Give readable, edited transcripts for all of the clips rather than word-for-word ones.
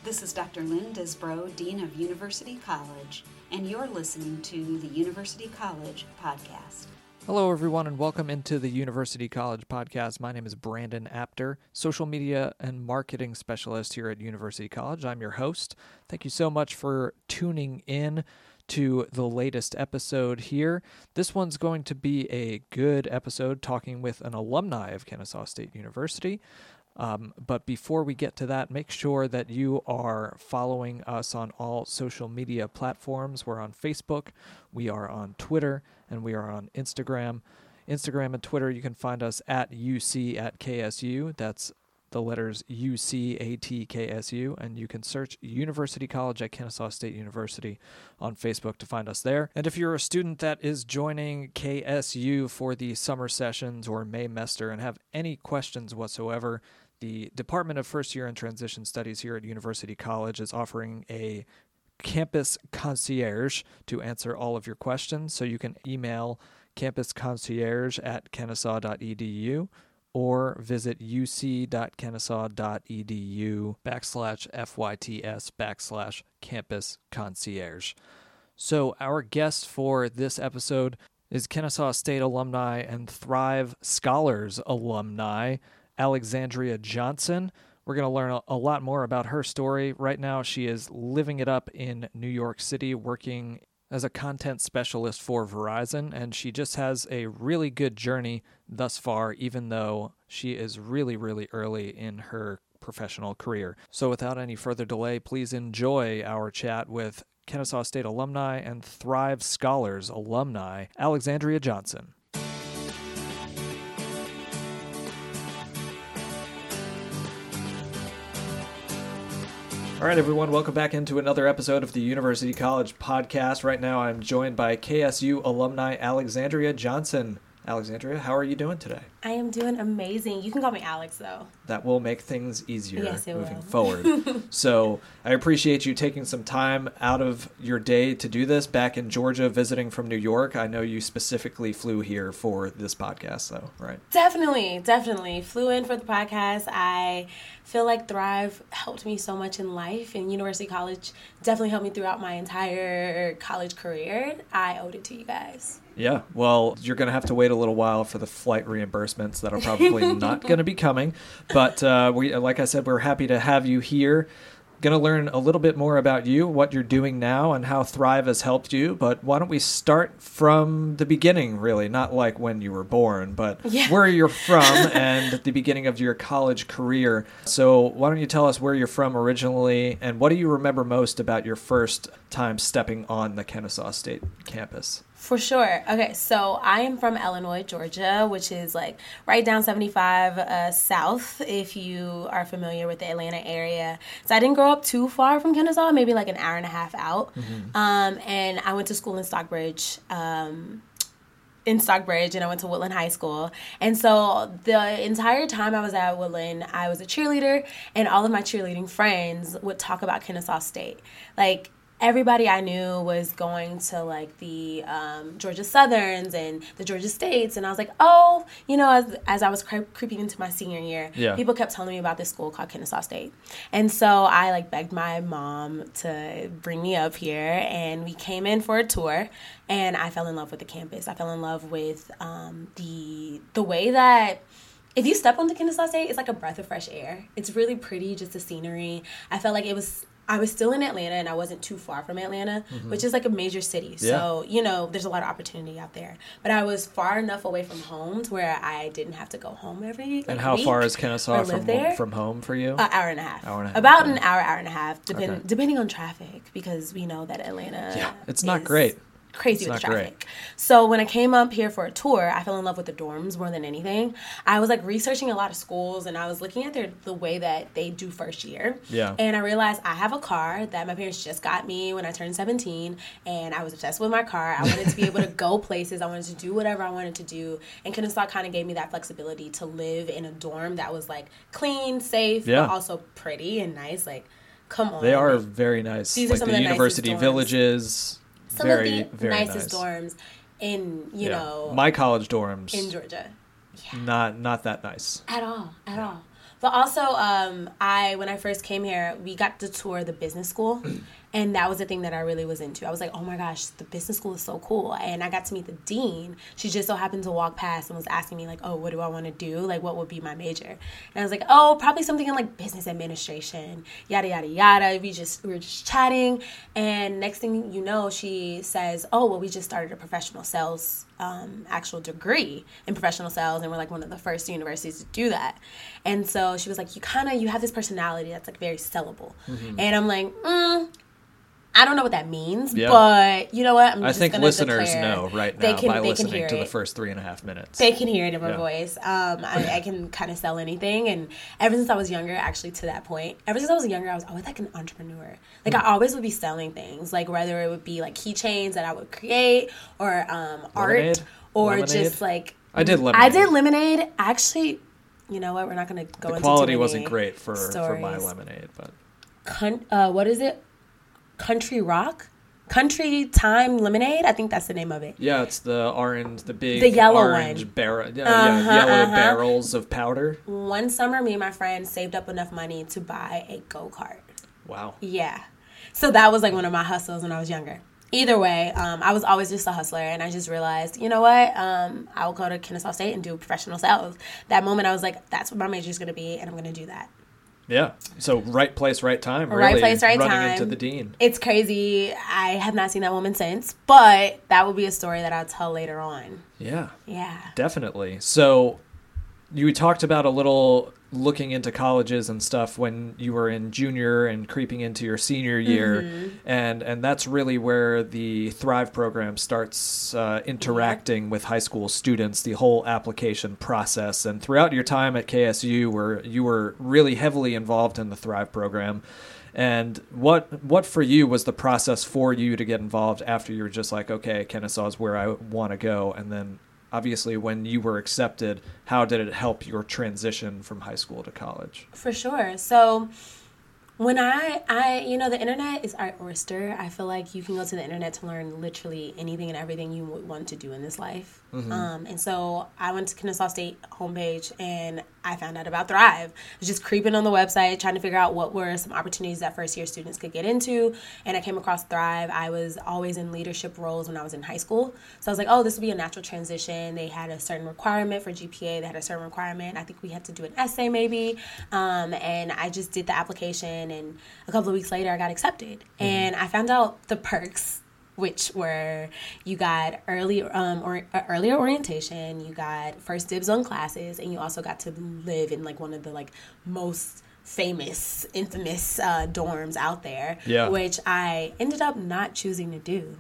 This is Dr. Lynn Disbrow, Dean of University College, and you're listening to the University College Podcast. Hello, everyone, and welcome into the University College Podcast. My name is Brandon Apter, social media and marketing specialist here at University College. I'm your host. Thank you so much for tuning in to the latest episode here. This one's going to be a good episode talking with an alumni of Kennesaw State University. But before we get to that, make sure that you are following us on all social media platforms. We're on Facebook, we are on Twitter, and we are on Instagram. Instagram and Twitter, you can find us at UC at KSU. That's the letters UCATKSU, and you can search University College at Kennesaw State University on Facebook to find us there. And if you're a student that is joining KSU for the summer sessions or Maymester and have any questions whatsoever, the Department of First Year and Transition Studies here at University College is offering a campus concierge to answer all of your questions. So you can email campusconcierge@kennesaw.edu or visit uc.kennesaw.edu/FYTS/campus concierge. So our guest for this episode is Kennesaw State alumni and Thrive Scholars alumni, Alexandria Johnson. We're going to learn a lot more about her story. Right now, she is living it up in New York City, working as a content specialist for Verizon, and she just has a really good journey thus far, even though she is really, really early in her professional career. So without any further delay, please enjoy our chat with Kennesaw State alumni and Thrive Scholars alumni, Alexandria Johnson. All right, everyone, welcome back into another episode of the University College Podcast. Right now, I'm joined by KSU alumni Alexandria Johnson. Alexandria, how are you doing today? I am doing amazing. You can call me Alex, though. That will make things easier moving will. forward. So I appreciate you taking some time out of your day to do this back in Georgia, visiting from New York. I know you specifically flew here for this podcast, though, right? Definitely. Flew in for the podcast. I feel like Thrive helped me so much in life, and University College definitely helped me throughout my entire college career. I owed it to you guys. Yeah, well, you're going to have to wait a little while for the flight reimbursements that are probably not going to be coming. But we, like I said, we're happy to have you here. Going to learn a little bit more about you, what you're doing now, and how Thrive has helped you. But why don't we start from the beginning, really? Not like when you were born, but where you're from and the beginning of your college career. So why don't you tell us where you're from originally, and what do you remember most about your first time stepping on the Kennesaw State campus? For sure. Okay, so I am from Illinois, Georgia, which is like right down 75 south, if you are familiar with the Atlanta area. So I didn't grow up too far from Kennesaw, maybe like an hour and a half out. Mm-hmm. And I went to school in Stockbridge, and I went to Woodland High School. And so the entire time I was at Woodland, I was a cheerleader, and all of my cheerleading friends would talk about Kennesaw State. Like, everybody I knew was going to, like, the Georgia Southerns and the Georgia States, and I was like, oh, you know, as I was creeping into my senior year, people kept telling me about this school called Kennesaw State. And so I, like, begged my mom to bring me up here, and we came in for a tour, and I fell in love with the campus. I fell in love with the way that if you step onto Kennesaw State, it's like a breath of fresh air. It's really pretty, just the scenery. I felt like I was still in Atlanta, and I wasn't too far from Atlanta, which is like a major city. So, you know, there's a lot of opportunity out there. But I was far enough away from home to where I didn't have to go home every week. And how far is Kennesaw from home for you? An hour and a half. About an hour and a half, depending on traffic, because we know that Atlanta it's not great. Crazy with the traffic. So when I came up here for a tour, I fell in love with the dorms more than anything. I was like researching a lot of schools, and I was looking at the way that they do first year. Yeah. And I realized I have a car that my parents just got me when I turned 17, and I was obsessed with my car. I wanted to be able to go places. I wanted to do whatever I wanted to do. And Kennesaw kind of gave me that flexibility to live in a dorm that was like clean, safe, but also pretty and nice. Like, come on. They are very nice. These like are some the of the university villages. Some of the nicest dorms in, you know. My college dorms. In Georgia. Yeah. Not that nice. At all. But also, when I first came here, we got to tour the business school, and that was the thing that I really was into. I was like, oh my gosh, the business school is so cool. And I got to meet the dean. She just so happened to walk past and was asking me, like, oh, what do I want to do? Like, what would be my major? And I was like, oh, probably something in, like, business administration, yada, yada, yada. We were just chatting, and next thing you know, she says, oh, well, we just started a professional sales actual degree in professional sales, and we're like one of the first universities to do that. And so she was like, you have this personality that's like very sellable. And I'm like, I don't know what that means, but you know what? I think listeners know right now by listening to the first 3.5 minutes. They can hear it in my voice. I can kind of sell anything. And ever since I was younger, actually to that point, I was always like an entrepreneur. Like I always would be selling things, like whether it would be like keychains that I would create or art or just like. I did lemonade. I did lemonade. Actually, you know what? We're not going to go into the quality wasn't great for my lemonade, but. What is it? Country Time Lemonade. I think that's the name of it. Yeah, it's the the yellow orange barrel, yellow barrels of powder. One summer, me and my friend saved up enough money to buy a go-kart. Wow. Yeah. So that was like one of my hustles when I was younger. Either way, I was always just a hustler, and I just realized, you know what? I'll go to Kennesaw State and do professional sales. That moment, I was like, that's what my major is going to be, and I'm going to do that. Yeah. So right place, right time. Really, right place, right running time. Into the dean. It's crazy. I have not seen that woman since, but that will be a story that I'll tell later on. Yeah. Yeah. Definitely. So you talked about a little looking into colleges and stuff when you were in junior and creeping into your senior year. And that's really where the Thrive program starts interacting with high school students, the whole application process. And throughout your time at KSU, where you were really heavily involved in the Thrive program, and what for you was the process for you to get involved after you were just like, okay, Kennesaw is where I want to go? And then obviously, when you were accepted, how did it help your transition from high school to college? For sure. So when I the internet is our oyster. I feel like you can go to the internet to learn literally anything and everything you would want to do in this life. And so I went to Kennesaw State homepage and I found out about Thrive. I was just creeping on the website, trying to figure out what were some opportunities that first year students could get into. And I came across Thrive. I was always in leadership roles when I was in high school. So I was like, oh, this would be a natural transition. They had a certain requirement for GPA. They had a certain requirement. I think we had to do an essay maybe. And I just did the application, and a couple of weeks later I got accepted. And I found out the perks, which were you got earlier orientation, you got first dibs on classes, and you also got to live in like one of the like most famous, infamous dorms out there, which I ended up not choosing to do.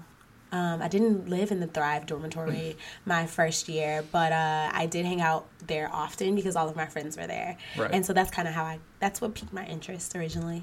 I didn't live in the Thrive dormitory my first year, but I did hang out there often because all of my friends were there. Right. And so that's kind of that's what piqued my interest originally.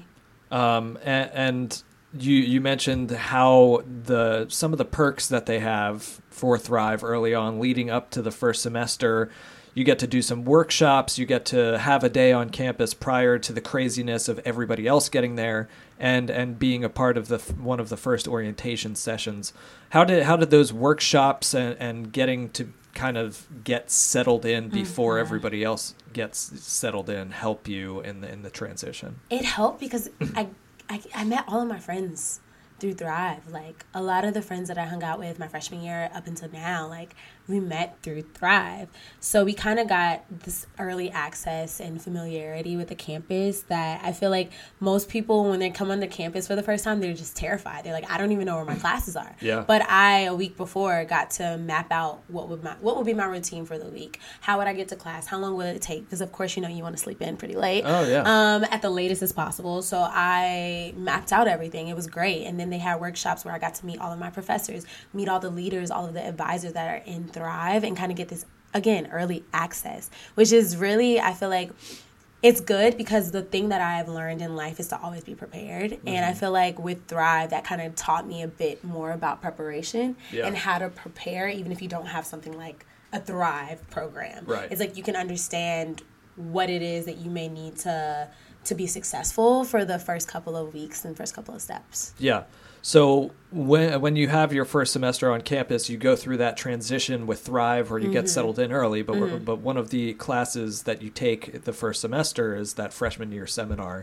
And you mentioned how some of the perks that they have for Thrive early on, leading up to the first semester. You get to do some workshops. You get to have a day on campus prior to the craziness of everybody else getting there, and being a part of one of the first orientation sessions. How did those workshops and getting to kind of get settled in before everybody else gets settled in help you in the transition? It helped because I met all of my friends through Thrive. Like, a lot of the friends that I hung out with my freshman year up until now, like, we met through Thrive. So we kind of got this early access and familiarity with the campus that I feel like most people, when they come onto campus for the first time, they're just terrified. They're like, I don't even know where my classes are. Yeah. But a week before, got to map out what would be my routine for the week. How would I get to class? How long would it take? Because, of course, you want to sleep in pretty late. Oh, yeah. At the latest as possible. So I mapped out everything. It was great. And then they had workshops where I got to meet all of my professors, meet all the leaders, all of the advisors that are in Thrive, and kind of get this, again, early access, which is really, I feel like it's good because the thing that I've learned in life is to always be prepared. And I feel like with Thrive, that kind of taught me a bit more about preparation and how to prepare, even if you don't have something like a Thrive program. Right. It's like you can understand what it is that you may need to to be successful for the first couple of weeks and first couple of steps. Yeah. So when you have your first semester on campus, you go through that transition with Thrive where you get settled in early. But one of the classes that you take the first semester is that freshman year seminar.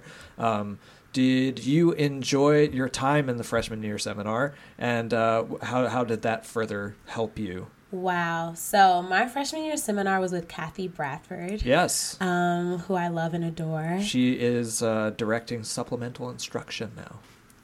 Did you enjoy your time in the freshman year seminar, and how did that further help you? Wow. So my freshman year seminar was with Kathy Bradford. Yes. Who I love and adore. She is directing supplemental instruction now.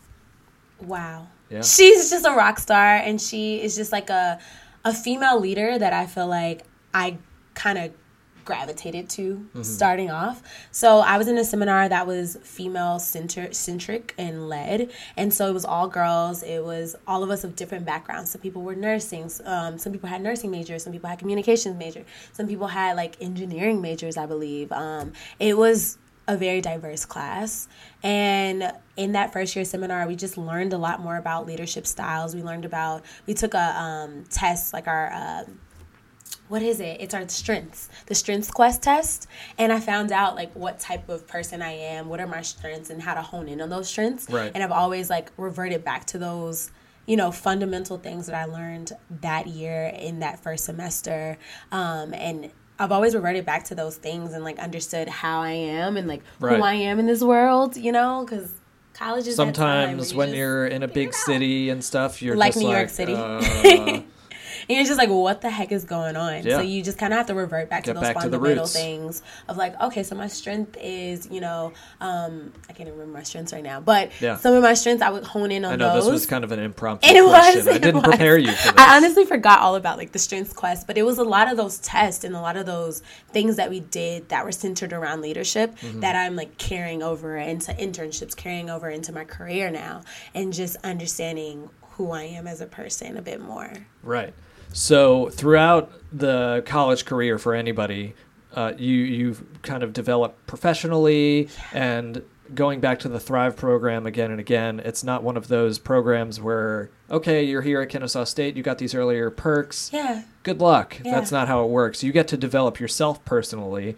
Wow. Yeah. She's just a rock star, and she is just like a female leader that I feel like I kind of gravitated to starting off. So I was in a seminar that was female centric and led, and so it was all girls. It was all of us of different backgrounds. Some people were nursing, some people had nursing majors, some people had communications major, some people had like engineering majors, I believe. It was a very diverse class, and in that first year seminar we just learned a lot more about leadership styles. We took a test, like our what is it? It's our the Strengths Quest test. And I found out like what type of person I am, what are my strengths, and how to hone in on those strengths. Right. And I've always like reverted back to those, fundamental things that I learned that year in that first semester. And I've always reverted back to those things and like understood how I am and like who I am in this world, because college is sometimes when you're in a big city and stuff, you're like just New York City. And you're just like, what the heck is going on? Yeah. So you just kind of have to revert back to those fundamental things of like, okay, so my strength is, I can't even remember my strengths right now, but some of my strengths I would hone in on those. I know this was kind of an impromptu question. I didn't prepare you for this. I honestly forgot all about like the Strengths Quest, but it was a lot of those tests and a lot of those things that we did that were centered around leadership that I'm like carrying over into internships, carrying over into my career now, and just understanding who I am as a person a bit more. Right. So throughout the college career for anybody, you've kind of developed professionally, and going back to the Thrive program again and again, it's not one of those programs where, okay, you're here at Kennesaw State, you got these earlier perks. Yeah. Good luck. Yeah. That's not how it works. You get to develop yourself personally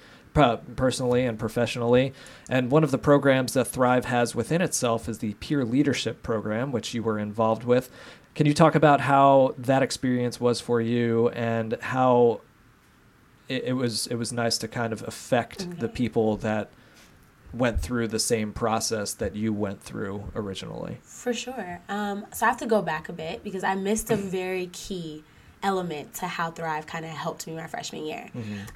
and professionally. And one of the programs that Thrive has within itself is the Peer Leadership Program, which you were involved with. Can you talk about how that experience was for you and how it was nice to kind of affect the people that went through the same process that you went through originally? For sure. So I have to go back a bit because I missed a very key element to how Thrive kind of helped me my freshman year.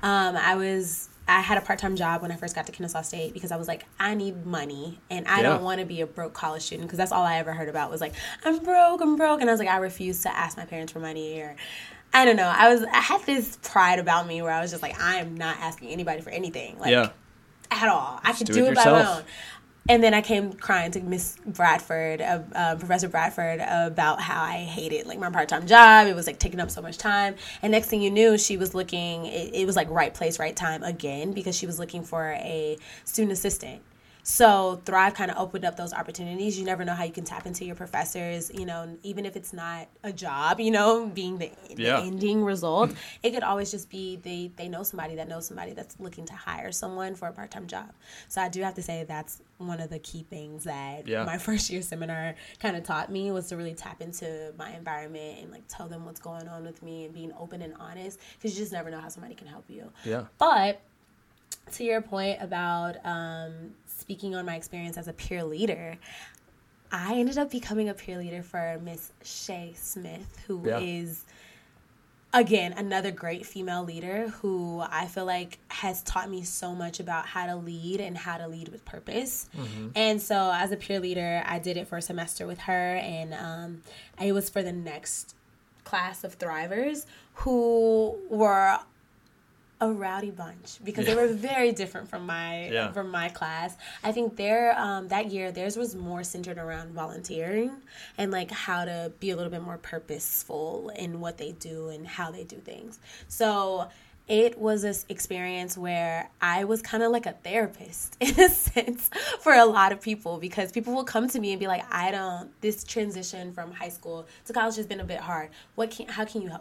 I had a part-time job when I first got to Kennesaw State because I was like, I need money and I don't want to be a broke college student, because that's all I ever heard about was like, I'm broke. And I was like, I refuse to ask my parents for money, or I don't know. I had this pride about me where I was just like, I am not asking anybody for anything, like at all. I could do it by my own. And then I came crying to Miss Bradford, Professor Bradford, about how I hated like my part-time job. It was like taking up so much time. And next thing you knew, she was looking, it was like right place, right time again, because she was looking for a student assistant. So Thrive kind of opened up those opportunities. You never know how you can tap into your professors, even if it's not a job, being the ending result. It could always just be they know somebody that knows somebody that's looking to hire someone for a part-time job. So I do have to say that's one of the key things that my first year seminar kind of taught me, was to really tap into my environment and like tell them what's going on with me and being open and honest, because you just never know how somebody can help you. Yeah. But to your point about speaking on my experience as a peer leader, I ended up becoming a peer leader for Miss Shay Smith, who is, again, another great female leader who I feel like has taught me so much about how to lead and how to lead with purpose. And so as a peer leader, I did it for a semester with her, and it was for the next class of Thrivers who were a rowdy bunch, because they were very different from my class. I think that year theirs was more centered around volunteering and like how to be a little bit more purposeful in what they do and how they do things. So it was this experience where I was kind of like a therapist in a sense for a lot of people, because people will come to me and be like, this transition from high school to college has been a bit hard. How can you help? Like,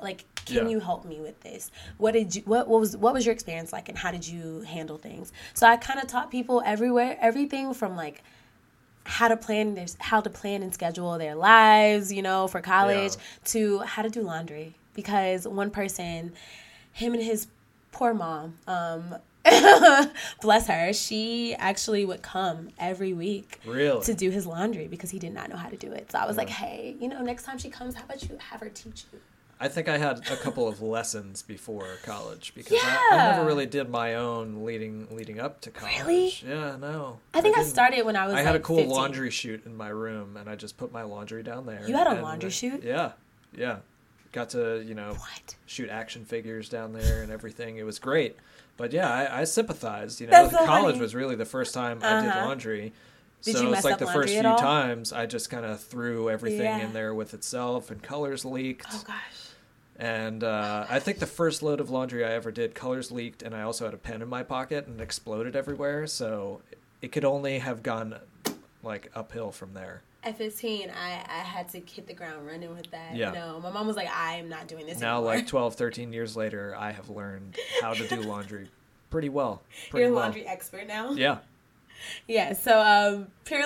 Can you help me with this? What was your experience like, and how did you handle things? So I kind of taught people everything from like how to plan and schedule their lives, for college, to how to do laundry. Because one person, him and his poor mom, bless her, she actually would come every week to do his laundry because he did not know how to do it. So I was like, hey, next time she comes, how about you have her teach you? I think I had a couple of lessons before college because I never really did my own leading up to college. Really? Yeah, no. I think I started when I was I had a cool 15. laundry chute in my room, and I just put my laundry down there. You had a laundry chute? Yeah. Got to, shoot action figures down there and everything. It was great. But yeah, I sympathized. That's so college funny. was really the first time I did laundry. Did so you mess it's like up the laundry first at few all? times I just kind of threw everything in there with itself, and colors leaked. Oh gosh. And I think the first load of laundry I ever did, colors leaked, and I also had a pen in my pocket and it exploded everywhere. So it could only have gone like uphill from there. At 15, I had to hit the ground running with that. Yeah. No, my mom was like, I am not doing this now, anymore. like 12, 13 years later, I have learned how to do laundry pretty well. You're a laundry expert now? Yeah. Yeah, so being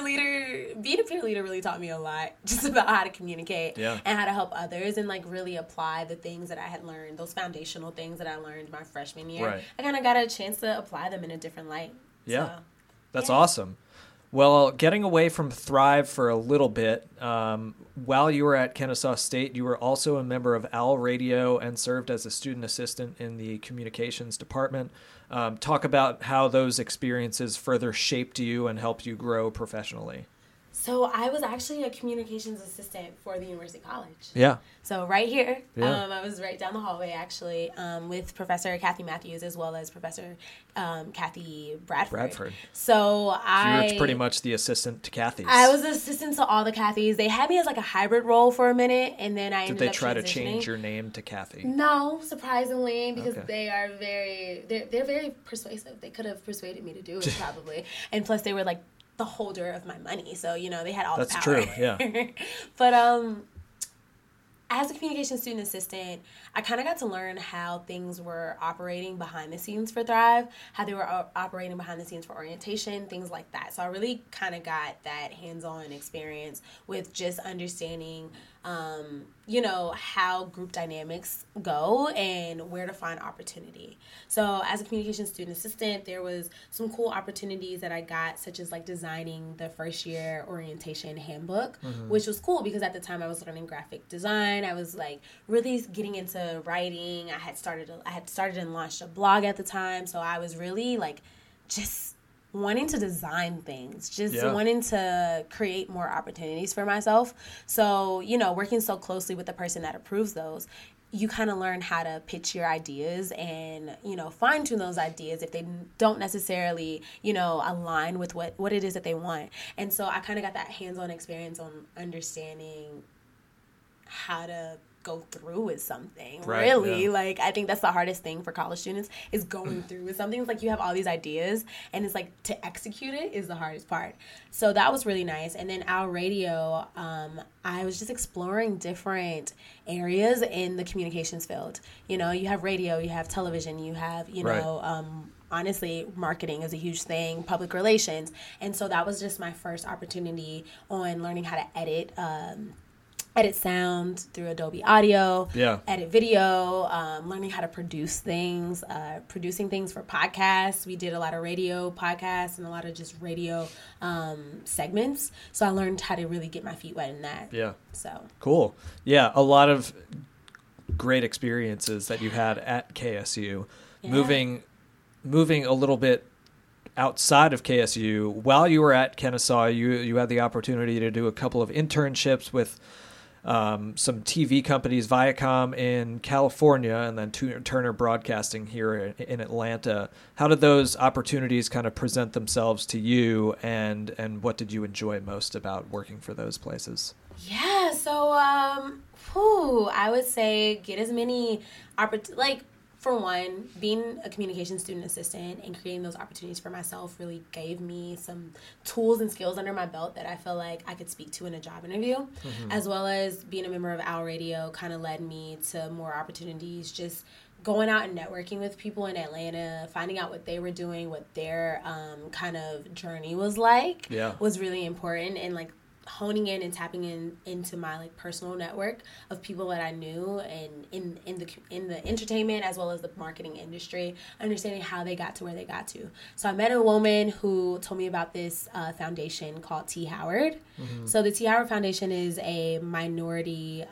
a peer leader really taught me a lot just about how to communicate and how to help others and like really apply the things that I had learned, those foundational things that I learned my freshman year. Right. I kind of got a chance to apply them in a different light. Yeah, so, that's awesome. Well, getting away from Thrive for a little bit, while you were at Kennesaw State, you were also a member of OWL Radio and served as a student assistant in the communications department. Talk about how those experiences further shaped you and helped you grow professionally. So I was actually a communications assistant for the University College. Yeah. So right here, Yeah. I was right down the hallway actually with Professor Kathy Matthews as well as Professor Kathy Bradford. So you were pretty much the assistant to Kathy's. I was assistant to all the Kathys. They had me as like a hybrid role for a minute, and then I ended up Did they try to transitioning. change your name to Kathy? No, surprisingly, because they are they're very persuasive. They could have persuaded me to do it probably, and plus they were like the holder of my money, so they had all the power. That's true, yeah. But as a communication student assistant, I kind of got to learn how things were operating behind the scenes for Thrive, how they were operating behind the scenes for orientation, things like that. So I really kind of got that hands-on experience with just understanding, how group dynamics go and where to find opportunity. So as a communication student assistant, there was some cool opportunities that I got, such as like designing the first year orientation handbook, which was cool because at the time I was learning graphic design. I was like really getting into writing. I had started and launched a blog at the time. So I was really like just wanting to design things, wanting to create more opportunities for myself. So, working so closely with the person that approves those, you kind of learn how to pitch your ideas and, fine tune those ideas if they don't necessarily, align with what it is that they want. And so I kind of got that hands-on experience on understanding how to go through with something. Right, really. yeah. Like, I think that's the hardest thing for college students is going through with something. It's like you have all these ideas and it's like to execute it is the hardest part. So that was really nice. And then our radio, I was just exploring different areas in the communications field. You have radio, you have television, you have, honestly, marketing is a huge thing, public relations. And so that was just my first opportunity on learning how to edit sound through Adobe Audio, edit video, learning how to produce things, producing things for podcasts. We did a lot of radio podcasts and a lot of just radio segments. So I learned how to really get my feet wet in that. Yeah. So cool. Yeah, a lot of great experiences that you had at KSU. Yeah. Moving a little bit outside of KSU, while you were at Kennesaw, you had the opportunity to do a couple of internships with some TV companies, Viacom in California, and then Turner Broadcasting here in Atlanta. How did those opportunities kind of present themselves to you, and what did you enjoy most about working for those places? Yeah, so I would say get as many for one, being a communication student assistant and creating those opportunities for myself really gave me some tools and skills under my belt that I feel like I could speak to in a job interview, as well as being a member of Owl Radio kind of led me to more opportunities, just going out and networking with people in Atlanta, finding out what they were doing, what their kind of journey was like, was really important. And like honing in and tapping into my like personal network of people that I knew and in the entertainment as well as the marketing industry, understanding how they got to where they got to. So I met a woman who told me about this foundation called T. Howard. So the T. Howard Foundation is a minority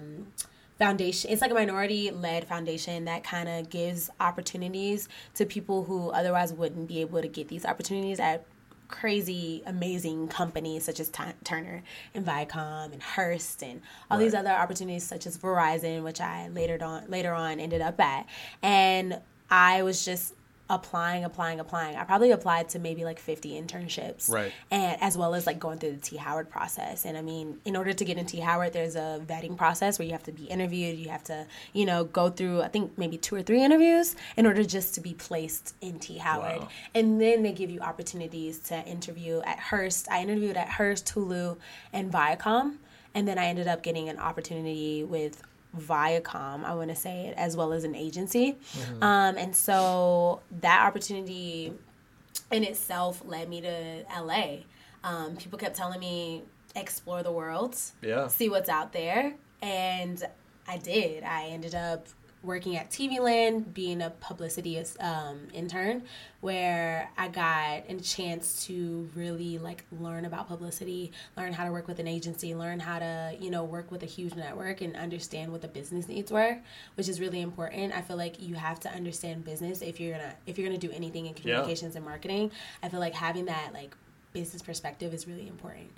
foundation. It's like a minority-led foundation that kind of gives opportunities to people who otherwise wouldn't be able to get these opportunities at crazy, amazing companies such as Turner and Viacom and Hearst and all these other opportunities such as Verizon, which I later on ended up at. And I was just applying. I probably applied to maybe like 50 internships. Right. And as well as like going through the T. Howard process. And I mean, in order to get into T. Howard, there's a vetting process where you have to be interviewed. You have to, go through, I think maybe 2 or 3 interviews in order just to be placed in T. Howard. Wow. And then they give you opportunities to interview at Hearst. I interviewed at Hearst, Hulu, and Viacom. And then I ended up getting an opportunity with Viacom, I want to say it, as well as an agency. And so that opportunity in itself led me to LA. People kept telling me, explore the world, see what's out there. And I did. I ended up working at TV Land, being a publicity intern, where I got a chance to really like learn about publicity, learn how to work with an agency, learn how to work with a huge network and understand what the business needs were, which is really important. I feel like you have to understand business if you're gonna do anything in communications and marketing. I feel like having that like business perspective is really important.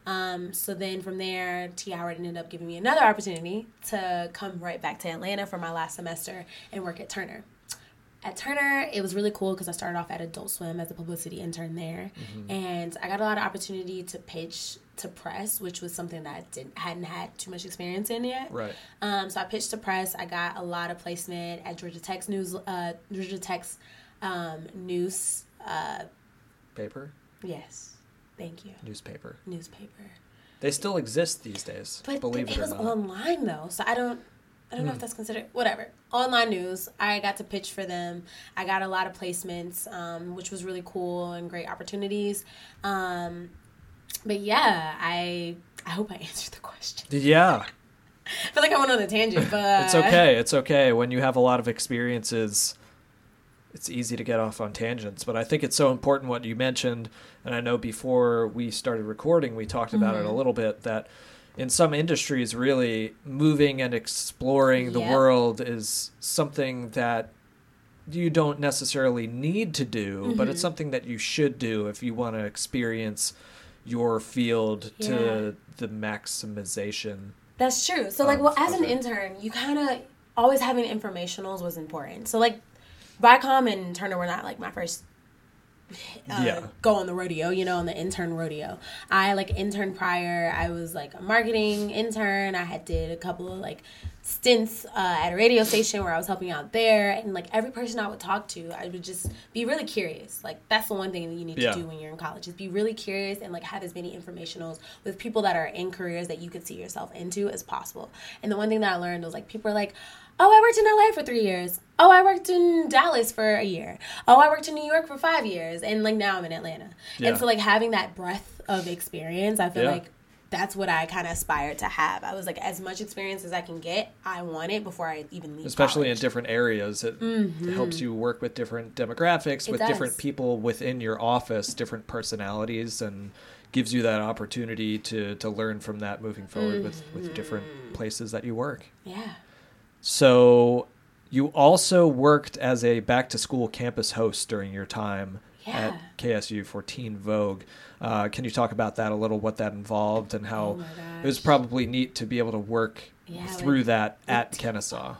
So then from there, T. Howard ended up giving me another opportunity to come right back to Atlanta for my last semester and work at Turner. At Turner, it was really cool because I started off at Adult Swim as a publicity intern there. And I got a lot of opportunity to pitch to press, which was something that I hadn't had too much experience in yet. Right. So I pitched to press. I got a lot of placement at Georgia Tech's news Paper? Yes. Thank you. Newspaper. They still exist these days, but believe it or not. It was online, though, so I don't know if that's considered... Whatever. Online news. I got to pitch for them. I got a lot of placements, which was really cool and great opportunities. But yeah, I hope I answered the question. Yeah. I feel like I went on a tangent, but... It's okay. When you have a lot of experiences, it's easy to get off on tangents. But I think it's so important what you mentioned, and I know before we started recording, we talked about it a little bit, that in some industries, really moving and exploring the world is something that you don't necessarily need to do, but it's something that you should do if you want to experience your field to the maximization. That's true. So, as an intern, you kind of always having informationals was important. So, Viacom and Turner were not, my first go on the rodeo, on the intern rodeo. I, interned prior. I was, a marketing intern. I did a couple of, stints at a radio station where I was helping out there. And, every person I would talk to, I would just be really curious. That's the one thing that you need to do when you're in college, is be really curious and, have as many informationals with people that are in careers that you could see yourself into as possible. And the one thing that I learned was, people are like, oh, I worked in LA for 3 years. Oh, I worked in Dallas for a year. Oh, I worked in New York for 5 years. And, now I'm in Atlanta. Yeah. And so, having that breadth of experience, I feel like that's what I kind of aspired to have. I was as much experience as I can get, I want it before I even leave Especially college. In different areas. It helps you work with different demographics, with different people within your office, different personalities, and gives you that opportunity to learn from that moving forward with different places that you work. Yeah. So you also worked as a back-to-school campus host during your time at KSU for Teen Vogue. Can you talk about that a little, what that involved, and how it was probably neat to be able to work through that at Kennesaw?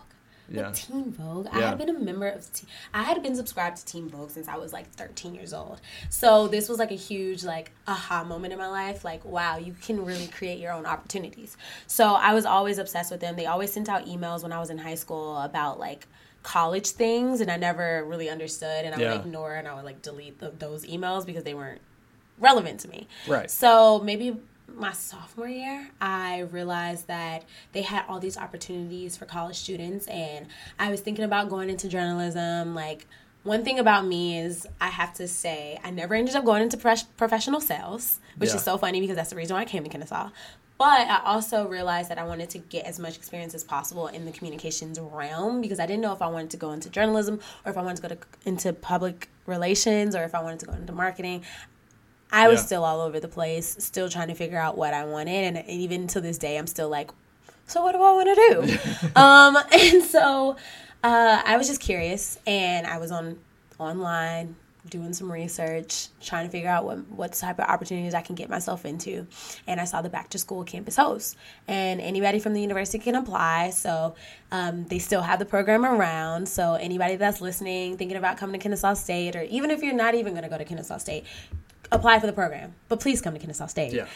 Yeah. With Teen Vogue, Yeah. I had been a member of I had been subscribed to Teen Vogue since I was like 13 years old. So this was like a huge like aha moment in my life. Like, wow, you can really create your own opportunities. So I was always obsessed with them. They always sent out emails when I was in high school about like college things, and I never really understood, and I would ignore and I would like delete those emails because they weren't relevant to me. Right. So maybe my sophomore year, I realized that they had all these opportunities for college students, and I was thinking about going into journalism. Like, one thing about me is I have to say I never ended up going into professional sales, which is so funny because that's the reason why I came to Kennesaw. But I also realized that I wanted to get as much experience as possible in the communications realm, because I didn't know if I wanted to go into journalism or if I wanted to go into public relations or if I wanted to go into marketing. I was still all over the place, still trying to figure out what I wanted. And even to this day, I'm still like, so what do I want to do? And so I was just curious, and I was online doing some research, trying to figure out what type of opportunities I can get myself into. And I saw the Back to School Campus Host. And anybody from the university can apply. So they still have the program around. So anybody that's listening, thinking about coming to Kennesaw State, or even if you're not even going to go to Kennesaw State, apply for the program, but please come to Kennesaw State. Yeah.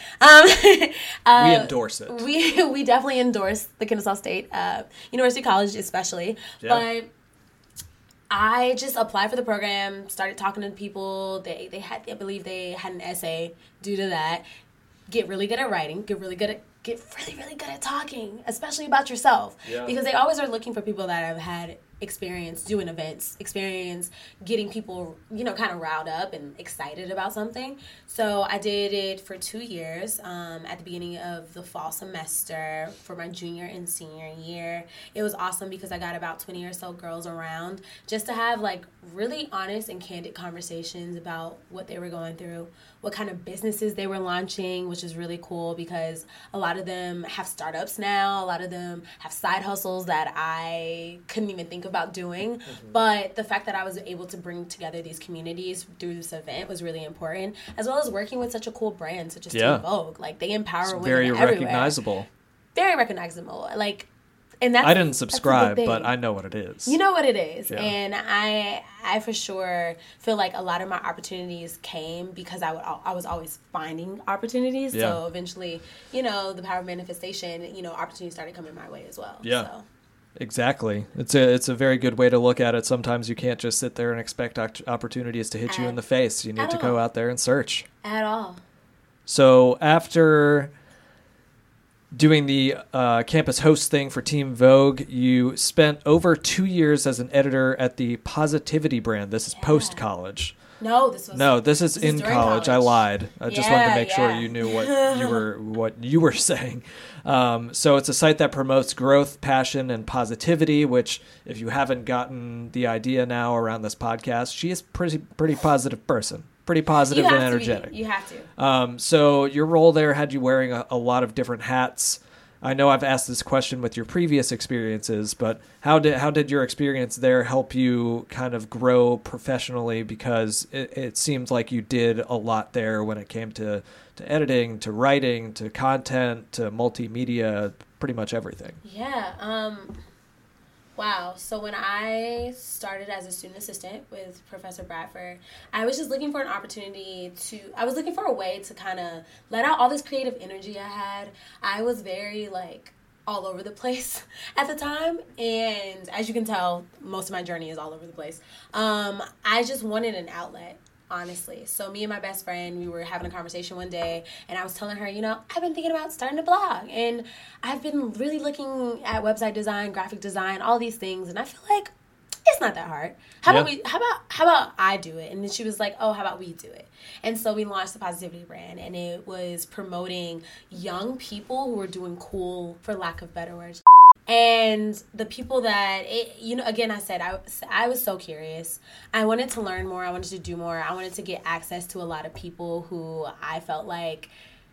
We endorse it. We definitely endorse the Kennesaw State University College, especially. Yeah. But I just applied for the program, started talking to people. I believe they had an essay due to that. Get really good at writing. Get really good at talking, especially about yourself. Yeah. Because they always are looking for people that have had experience doing events, experience getting people, kind of riled up and excited about something. So I did it for 2 years at the beginning of the fall semester for my junior and senior year. It was awesome because I got about 20 or so girls around just to have like really honest and candid conversations about what they were going through, what kind of businesses they were launching, which is really cool because a lot of them have startups now. A lot of them have side hustles that I couldn't even think about doing. Mm-hmm. But the fact that I was able to bring together these communities through this event was really important, as well as working with such a cool brand such as Teen Vogue. Like, they empower women everywhere. Very recognizable. Very recognizable. Like, and that's, I didn't subscribe, but I know what it is. You know what it is. Yeah. And I for sure feel like a lot of my opportunities came because I was always finding opportunities. Yeah. So eventually, the power of manifestation, opportunities started coming my way as well. Yeah. So. Exactly. It's a very good way to look at it. Sometimes you can't just sit there and expect opportunities to hit you in the face. You need to go out there and search. At all. So after doing the campus host thing for Teen Vogue, you spent over 2 years as an editor at the Positivity brand. This is post-college. No, this is in college. I lied. I just wanted to make sure you knew what you were saying. So it's a site that promotes growth, passion, and positivity, which, if you haven't gotten the idea now around this podcast, she is pretty positive person. Pretty positive and energetic. You have to. So your role there had you wearing a lot of different hats. I know I've asked this question with your previous experiences, but how did your experience there help you kind of grow professionally? Because it seemed like you did a lot there when it came to editing, to writing, to content, to multimedia, pretty much everything. Yeah. Wow. So when I started as a student assistant with Professor Bradford, I was just looking for an opportunity I was looking for a way to kind of let out all this creative energy I had. I was very all over the place at the time. And as you can tell, most of my journey is all over the place. I just wanted an outlet. Honestly. So me and my best friend, we were having a conversation one day, and I was telling her, I've been thinking about starting a blog, and I've been really looking at website design, graphic design, all these things, and I feel like it's not that hard. How about I do it? And then she was like, oh, how about we do it? And so we launched the Positivity brand, and it was promoting young people who were doing cool, for lack of better words. And the people that, again, I said, I was so curious. I wanted to learn more. I wanted to do more. I wanted to get access to a lot of people who I felt like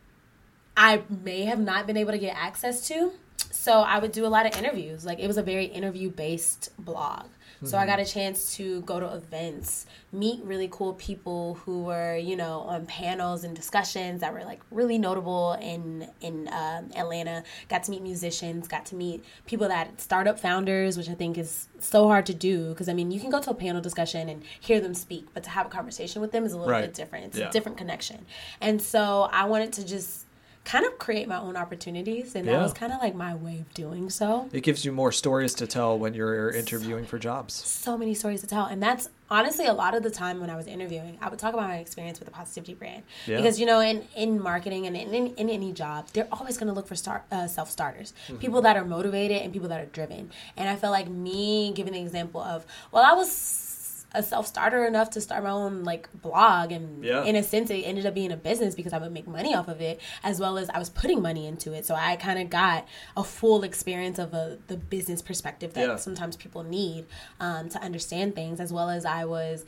I may have not been able to get access to. So I would do a lot of interviews. It was a very interview-based blog. So I got a chance to go to events, meet really cool people who were, on panels and discussions that were like really notable in Atlanta. Got to meet musicians, got to meet people that startup founders, which I think is so hard to do because, you can go to a panel discussion and hear them speak, but to have a conversation with them is a little bit different. It's a different connection. And so I wanted to just kind of create my own opportunities, and that was kind of like my way of doing so. It gives you more stories to tell when you're interviewing for jobs. So many stories to tell, and that's honestly a lot of the time when I was interviewing, I would talk about my experience with the Positivity brand because in marketing and in any job, they're always going to look for self-starters, people that are motivated and people that are driven. And I feel like me giving the example of, I was a self-starter enough to start my own blog, and in a sense it ended up being a business because I would make money off of it, as well as I was putting money into it, so I kind of got a full experience of the business perspective that sometimes people need to understand things, as well as I was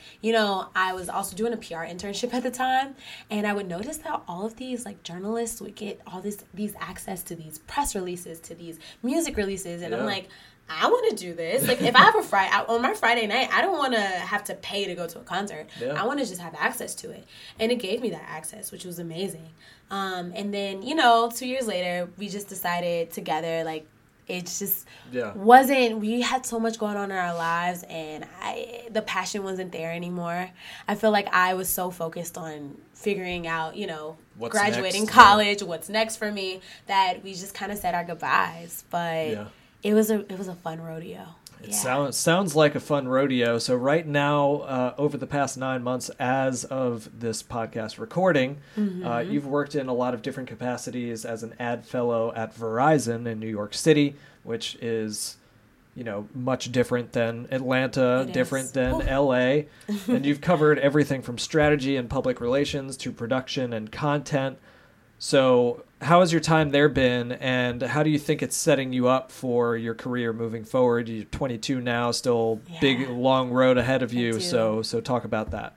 also doing a PR internship at the time, and I would notice that all of these journalists would get all these access to these press releases, to these music releases, and I'm like, I want to do this. If I have on my Friday night, I don't want to have to pay to go to a concert. I want to just have access to it. And it gave me that access, which was amazing. And then, 2 years later, we just decided together, it just wasn't, we had so much going on in our lives, and the passion wasn't there anymore. I feel like I was so focused on figuring out, what's graduating next, college, what's next for me, that we just kind of said our goodbyes. But it was a fun rodeo. It sounds like a fun rodeo. So right now, over the past 9 months, as of this podcast recording, you've worked in a lot of different capacities as an ad fellow at Verizon in New York City, which is, much different than Atlanta, different than LA. And you've covered everything from strategy and public relations to production and content. So how has your time there been, and how do you think it's setting you up for your career moving forward? You're 22 now, still big, long road ahead of you. So talk about that.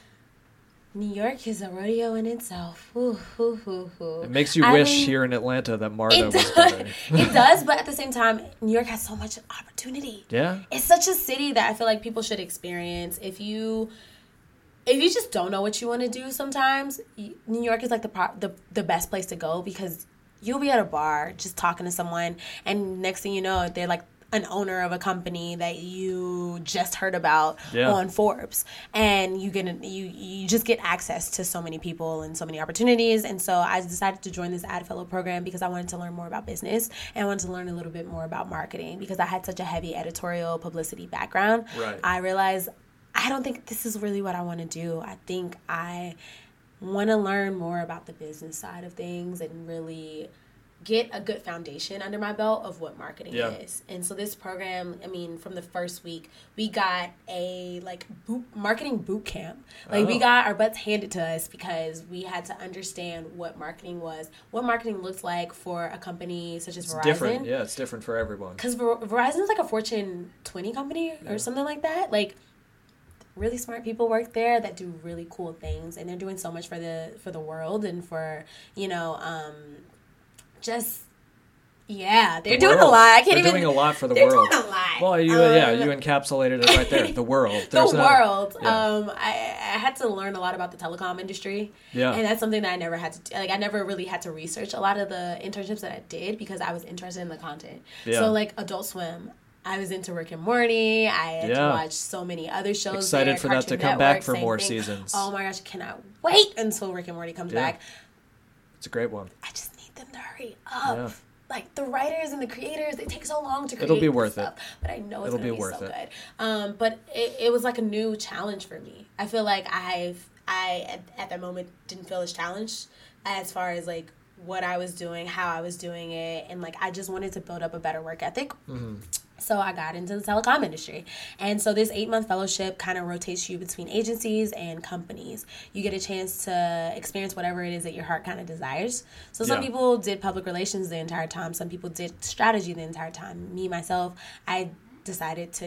New York is a rodeo in itself. Ooh. It makes you wish here in Atlanta that MARTA was better. It does, but at the same time, New York has so much opportunity. Yeah. It's such a city that I feel like people should experience. If you just don't know what you want to do sometimes, New York is the best place to go, because you'll be at a bar just talking to someone, and next thing you know, they're an owner of a company that you just heard about on Forbes, and you just get access to so many people and so many opportunities. And so I decided to join this Ad Fellow program because I wanted to learn more about business, and I wanted to learn a little bit more about marketing, because I had such a heavy editorial publicity background. Right. I realized I don't think this is really what I want to do. I think I want to learn more about the business side of things and really get a good foundation under my belt of what marketing is. And so this program, from the first week, we got a marketing boot camp. We got our butts handed to us because we had to understand what marketing was, what marketing looks like for a company such as Verizon. Different. Yeah, it's different for everyone. Because Verizon is a Fortune 20 company or something like that. Really smart people work there that do really cool things, and they're doing so much for the world and for they're doing a lot. I can't They're doing a lot for the they're world. Doing a lot. Well, you encapsulated it right there. The world. World. Yeah. I had to learn a lot about the telecom industry. Yeah. And that's something that I never had to I never really had to research a lot of the internships that I did because I was interested in the content. Yeah. So Adult Swim, I was into Rick and Morty. I had to watch so many other shows. Excited for that to come back for more seasons. Oh my gosh, I cannot wait until Rick and Morty comes back. It's a great one. I just need them to hurry up. Yeah. The writers and the creators, they take so long to create. It'll be worth it. But I know it'll be worth so good. But it was a new challenge for me. I feel like I at that moment didn't feel as challenged as far as what I was doing, how I was doing it, and I just wanted to build up a better work ethic. Mm-hmm. So I got into the telecom industry. And so this 8-month fellowship kind of rotates you between agencies and companies. You get a chance to experience whatever it is that your heart kind of desires. So some people did public relations the entire time. Some people did strategy the entire time. Me, myself, I decided to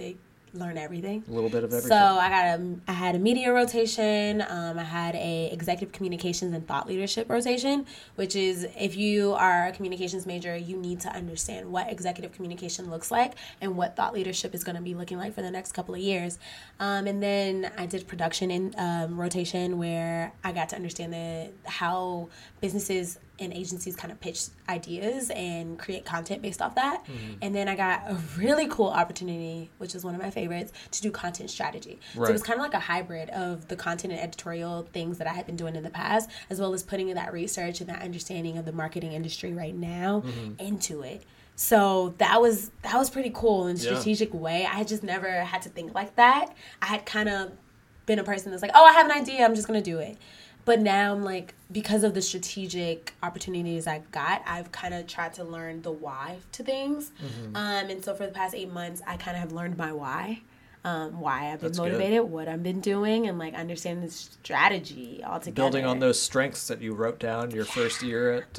learn everything. A little bit of everything. So I had a media rotation. I had a executive communications and thought leadership rotation, which is if you are a communications major, you need to understand what executive communication looks like and what thought leadership is going to be looking like for the next couple of years. And then I did production in rotation, where I got to understand how businesses and agencies kind of pitch ideas and create content based off that. And then I got a really cool opportunity, which is one of my favorites, to do content strategy. Right. So it was kind of like a hybrid of the content and editorial things that I had been doing in the past, as well as putting in that research and that understanding of the marketing industry right now into it. So that was pretty cool in a strategic way. I had just never had to think like that. I had kind of been a person that's like, oh, I have an idea, I'm just going to do it. But now I'm like, because of the strategic opportunities I got, I've kind of tried to learn the why to things. And so for the past 8 months, I kind of have learned my why I've been motivated, what I've been doing, and like understanding the strategy altogether. Building on those strengths that you wrote down your first year at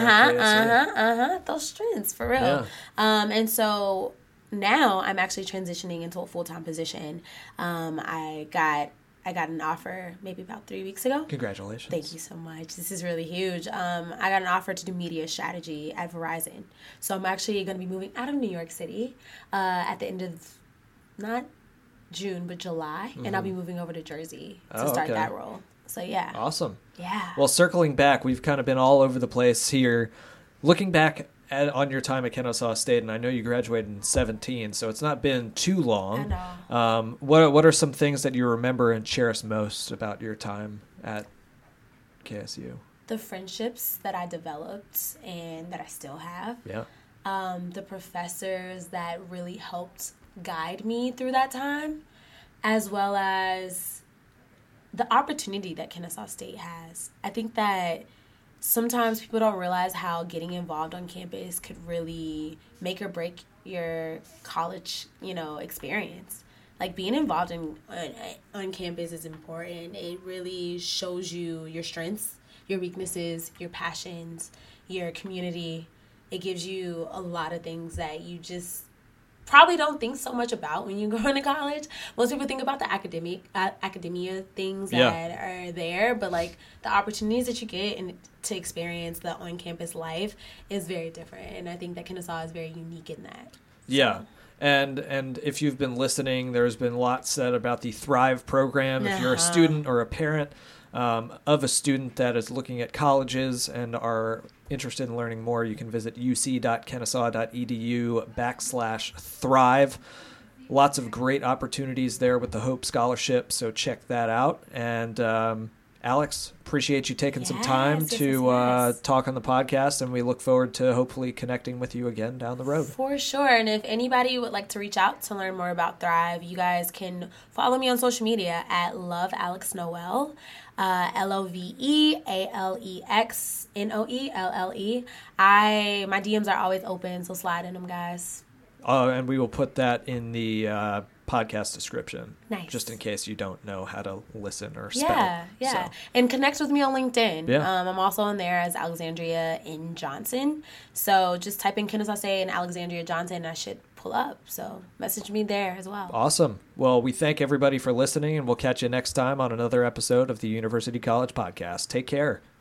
KSU. Those strengths, for real. Yeah. And so now I'm actually transitioning into a full-time position. I got an offer maybe about 3 weeks ago. Congratulations. Thank you so much. This is really huge. I got an offer to do media strategy at Verizon. So I'm actually going to be moving out of New York City at the end of, not June, but July. And I'll be moving over to Jersey to start that role. So, yeah. Awesome. Yeah. Well, circling back, we've kind of been all over the place here. Looking back on your time at Kennesaw State, and I know you graduated in 2017, so it's not been too long. I know. What are some things that you remember and cherish most about your time at KSU? The friendships that I developed and that I still have. Yeah. The professors that really helped guide me through that time, as well as the opportunity that Kennesaw State has. I think that sometimes people don't realize how getting involved on campus could really make or break your college, experience. Like, being involved on campus is important. It really shows you your strengths, your weaknesses, your passions, your community. It gives you a lot of things that you just probably don't think so much about when you go into college. Most people think about the academia things that are there, but like the opportunities that you get and to experience the on-campus life is very different. And I think that Kennesaw is very unique in that. Yeah. And if you've been listening, there's been lots said about the Thrive program. If you're a student or a parent of a student that is looking at colleges and are interested in learning more, you can visit uc.kennesaw.edu/thrive. Lots of great opportunities there with the Hope Scholarship, so check that out. And Alex, appreciate you taking some time to talk on the podcast, and we look forward to hopefully connecting with you again down the road. For sure. And if anybody would like to reach out to learn more about Thrive, you guys can follow me on social media at LoveAlexNoelle, LoveAlexNoelle. My DMs are always open, so slide in them, guys. And we will put that in the podcast description. Nice. Just in case you don't know how to listen or spell. Yeah. So. And connect with me on LinkedIn. Yeah. I'm also on there as Alexandria N. Johnson. So just type in Kennesaw State and Alexandria Johnson, and I should pull up. So message me there as well. Awesome. Well, we thank everybody for listening, and we'll catch you next time on another episode of the University College Podcast. Take care.